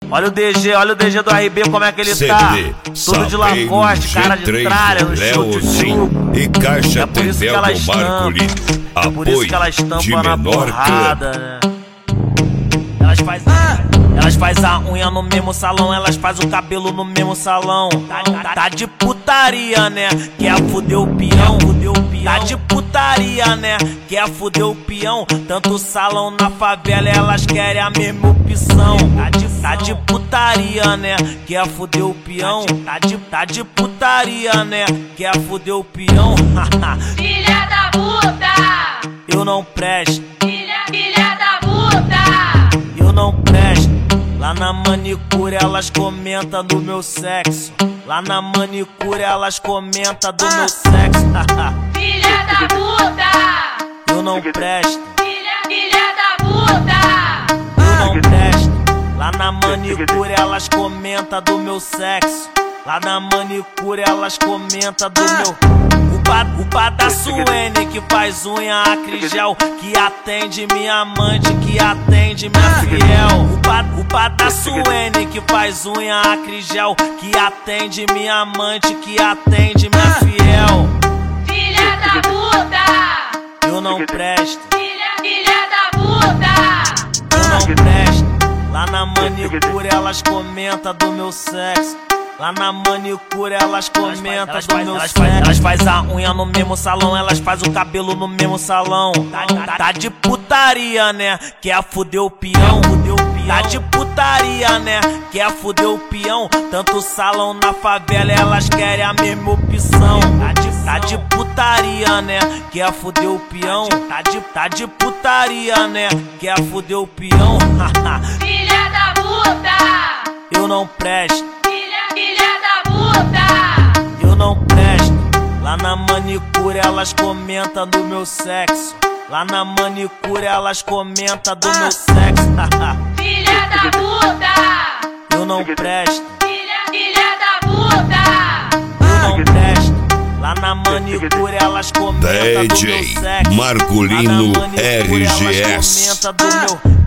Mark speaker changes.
Speaker 1: Olha o DG do RB como é que ele tá. Tudo de Lacoste, cara de tralha, no chute
Speaker 2: e caixa
Speaker 1: Tendel do
Speaker 2: Marcolino.
Speaker 1: Por isso que ela estampa na porrada, né? Elas faz a unha no mesmo salão, elas faz o cabelo no mesmo salão. Tá de putaria, né? Quer fuder o peão, Tá de putaria, né? Quer fuder o peão. Tanto salão na favela, elas querem a mesma opção. Tá de putaria, né? Quer fuder o peão. Tá de putaria, né? Quer fuder o peão.
Speaker 3: Filha da puta!
Speaker 1: Eu não presto.
Speaker 3: Filha da puta!
Speaker 1: Eu não presto. Lá na manicure elas comentam do meu sexo. Lá na manicure elas comentam do meu sexo.
Speaker 3: Filha da puta!
Speaker 1: Eu não presto.
Speaker 3: Filha da puta!
Speaker 1: Eu não presto. Lá na manicure elas comentam do meu sexo. Lá na manicure elas comentam do meu. Culpa da Suene que faz unha acrigel, que atende minha amante, que atende minha fiel. Culpa da Suene que faz unha acrigel, que atende minha amante, que atende minha fiel.
Speaker 3: Filha da puta!
Speaker 1: Eu não presto.
Speaker 3: Filha da puta!
Speaker 1: Eu não presto. Lá na manicure elas comentam do meu sexo. Lá na manicure elas comentam do meu sexo. Elas faz a unha no mesmo salão, elas faz o cabelo no mesmo salão. Tá de putaria, né? Quer fuder o peão. Tá de putaria, né? Quer fuder o peão. Tanto salão na favela, elas querem a mesma opção. Tá de putaria, né? Quer fuder o peão. Tá de putaria, né? Quer fuder o peão.
Speaker 3: Filha da puta!
Speaker 1: Eu não presto.
Speaker 3: Filha da puta!
Speaker 1: Eu não presto. Lá na manicure elas comentam do meu sexo. Lá na manicure elas comentam do meu sexo.
Speaker 3: Filha da puta!
Speaker 1: Eu não presto.
Speaker 3: Filha da puta!
Speaker 1: Eu não presto. Lá na manicure elas comentam do meu
Speaker 2: DJ
Speaker 1: sexo.
Speaker 2: Marcolino
Speaker 1: Lá na manicure,
Speaker 2: RGS.
Speaker 1: elas comentam do meu